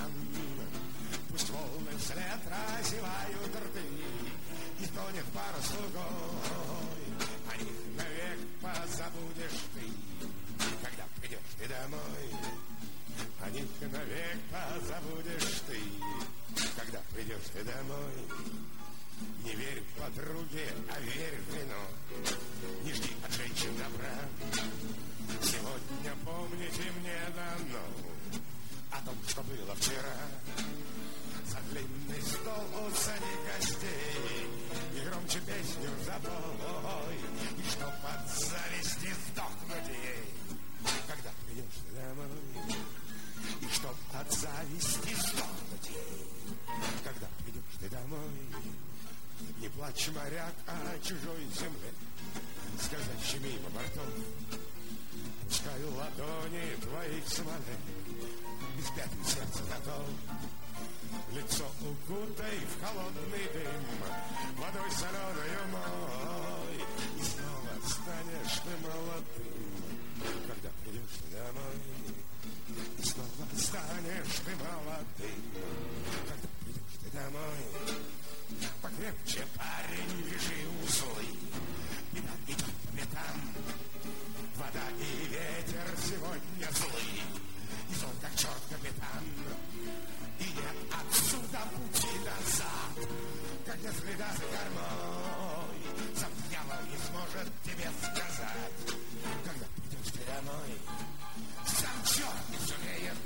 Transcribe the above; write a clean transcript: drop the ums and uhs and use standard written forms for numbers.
океан. Пусть волны вслед разевают рты, и тонет пара слугой. О них навек позабудешь ты, когда придешь ты домой. О них навек позабудешь ты, когда придешь ты домой. Не верь подруге, а верь в вино. Не жди от женщин добра. Сегодня помните мне дано о том, что было вчера. За длинный стол усади гостей и громче песню запой. И чтоб от зависти сдохнуть ей, когда придешь ты домой. И чтоб от зависти сдохнуть ей, когда придешь ты домой. Не плачь, моряк, о чужой земле, скользящей мимо бортов. Пускай ладони твоих смолы без пятен сердца готов. Лицо укутай в холодный дым, водой соленою мой, и снова станешь ты молодым, когда придешь ты домой. И снова станешь ты молодым, когда придешь ты домой. Покрепче, парень, вяжи узлы, беда идет по пятам. Вода и ветер сегодня злы, и зол как черт капитан. И нет отсюда пути назад, когда следа за кормой. Сам дьявол не сможет тебе сказать, когда придешь ты домой. Сам черт не сумеет